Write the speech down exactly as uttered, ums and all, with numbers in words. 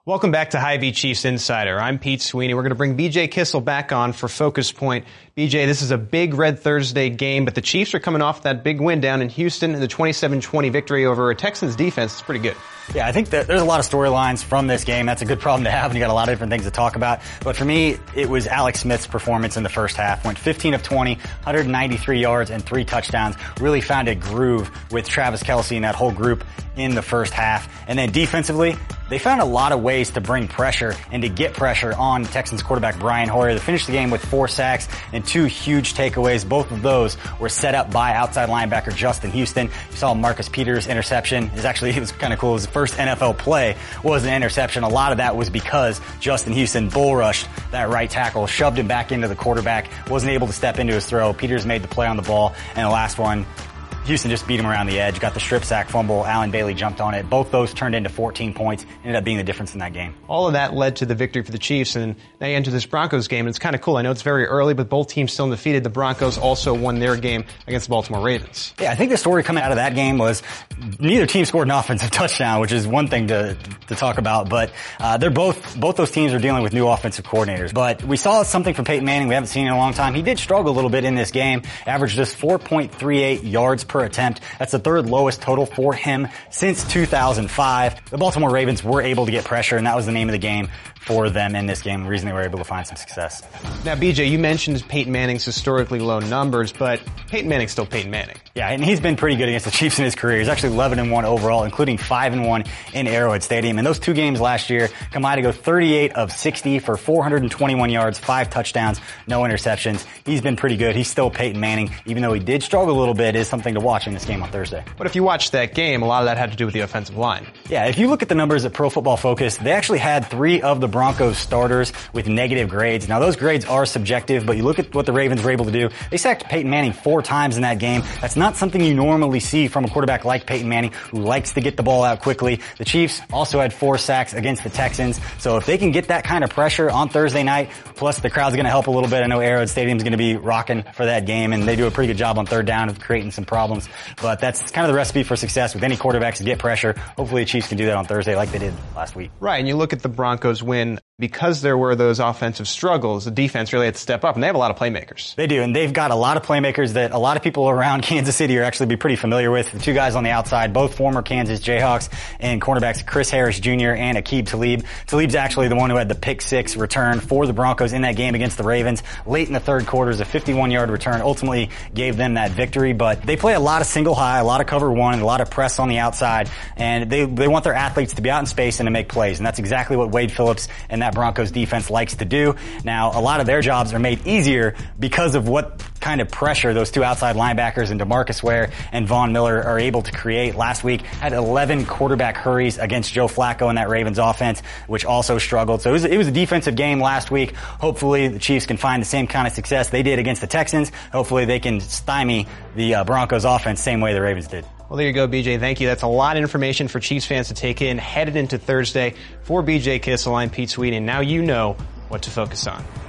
Welcome back to Hy-Vee Chiefs Insider. I'm Pete Sweeney. We're going to bring B J Kissel back on for Focus Point. B J, this is a big Red Thursday game, but the Chiefs are coming off that big win down in Houston, the twenty-seven twenty victory over a Texans defense. It's pretty good. Yeah, I think that there's a lot of storylines from this game. That's a good problem to have, and you got a lot of different things to talk about. But for me, it was Alex Smith's performance in the first half. Went fifteen of twenty, one hundred ninety-three yards, and three touchdowns. Really found a groove with Travis Kelce and that whole group in the first half. And then defensively, they found a lot of ways to bring pressure and to get pressure on Texans quarterback Brian Hoyer. They finished the game with four sacks and two huge takeaways. Both of those were set up by outside linebacker Justin Houston. You saw Marcus Peters' interception. It was actually, it was kind of cool. It was the first N F L play was an interception. A lot of that was because Justin Houston bull rushed that right tackle, shoved him back into the quarterback, wasn't able to step into his throw. Peters made the play on the ball, and the last one, Houston just beat him around the edge, got the strip sack fumble. Allen Bailey jumped on it. Both those turned into fourteen points, ended up being the difference in that game. All of that led to the victory for the Chiefs, and now you enter this Broncos game, and it's kind of cool. I know it's very early, but both teams still undefeated. The Broncos also won their game against the Baltimore Ravens. Yeah, I think the story coming out of that game was neither team scored an offensive touchdown, which is one thing to to talk about, but uh, they're both, both those teams are dealing with new offensive coordinators. But we saw something from Peyton Manning we haven't seen in a long time. He did struggle a little bit in this game, averaged just four point three eight yards per attempt. That's the third lowest total for him since two thousand five. The Baltimore Ravens were able to get pressure, and that was the name of the game for them in this game, the reason they were able to find some success. Now, B J, you mentioned Peyton Manning's historically low numbers, but Peyton Manning's still Peyton Manning. Yeah, and he's been pretty good against the Chiefs in his career. He's actually eleven and one overall, including five and one in Arrowhead Stadium. And those two games last year combined to go thirty-eight of sixty for four hundred twenty-one yards, five touchdowns, no interceptions. He's been pretty good. He's still Peyton Manning, even though he did struggle a little bit. It is something to watch in this game on Thursday. But if you watch that game, a lot of that had to do with the offensive line. Yeah, if you look at the numbers at Pro Football Focus, they actually had three of the Broncos starters with negative grades. Now, those grades are subjective, but you look at what the Ravens were able to do. They sacked Peyton Manning four times in that game. That's not something you normally see from a quarterback like Peyton Manning, who likes to get the ball out quickly. The Chiefs also had four sacks against the Texans. So if they can get that kind of pressure on Thursday night, plus the crowd's going to help a little bit. I know Arrowhead Stadium's going to be rocking for that game, and they do a pretty good job on third down of creating some problems. But that's kind of the recipe for success with any quarterbacks to get pressure. Hopefully the Chiefs can do that on Thursday like they did last week. Right, and you look at the Broncos win, because there were those offensive struggles, the defense really had to step up, and they have a lot of playmakers. They do, and they've got a lot of playmakers that a lot of people around Kansas City are actually be pretty familiar with. The two guys on the outside, both former Kansas Jayhawks, and cornerbacks Chris Harris Junior and Aqib Talib. Talib's actually the one who had the pick six return for the Broncos in that game against the Ravens. Late in the third quarter, a fifty-one yard return ultimately gave them that victory, but they play a lot of single high, a lot of cover one, a lot of press on the outside, and they, they want their athletes to be out in space and to make plays, and that's exactly what Wade Phillips and that Broncos defense likes to do. Now, a lot of their jobs are made easier because of what kind of pressure those two outside linebackers and DeMarcus Ware and Von Miller are able to create. Last week had eleven quarterback hurries against Joe Flacco in that Ravens offense, which also struggled. So it was, it was a defensive game last week. Hopefully the Chiefs can find the same kind of success they did against the Texans. Hopefully they can stymie the uh, Broncos offense same way the Ravens did. Well, there you go, B J. Thank you. That's a lot of information for Chiefs fans to take in headed into Thursday. For B J Kissel, I'm Pete Sweeney, and now you know what to focus on.